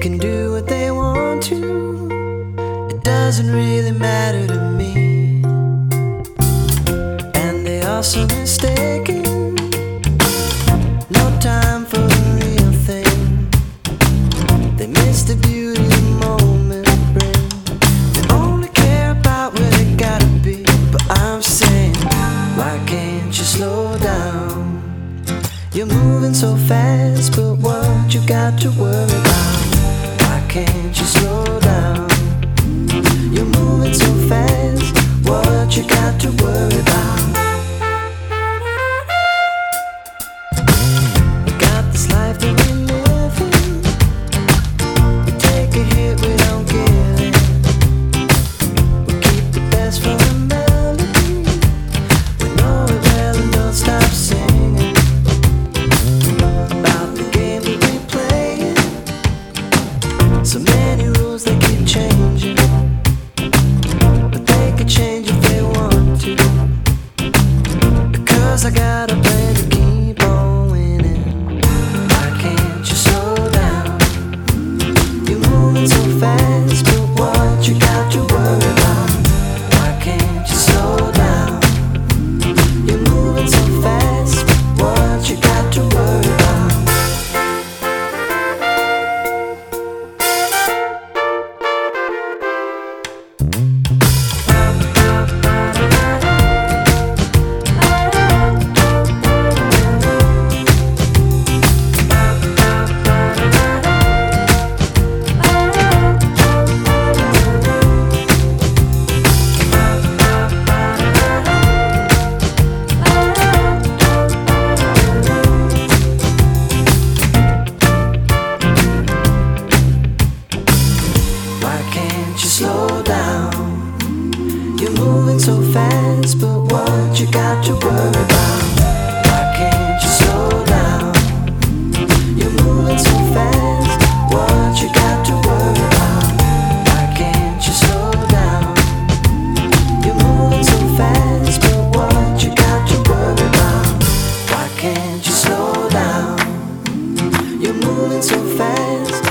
can do what they want to. It doesn't really matter to me. And they are so mistaken. No time for the real thing. They miss the beauty the moment brings. They only care about where they gotta be. But I'm saying, why can't you slow down? You're moving so fast, but what you got to worry about? Why can't you slow down? You're moving so fast, what you got to worry about? We got this life that we live in. We take a hit, we don't give in. We keep the best from the melody. We know it well and don't stop singing about the game that we play. So many rules they keep changing, but they could change if they want to. Because I got a plan to keep on winning. Why can't you slow down? You're moving so fast, but what you got to worry about? Why can't you slow down? You're moving so fast, but what you got to worry about? Why can't you slow down? You're moving so fast, but what you got to worry about? Why can't you slow down? You're moving so fast, what you got to worry about? Why can't you slow down? You're moving so fast, but what you got to worry about? Why can't you slow down? You're moving so fast,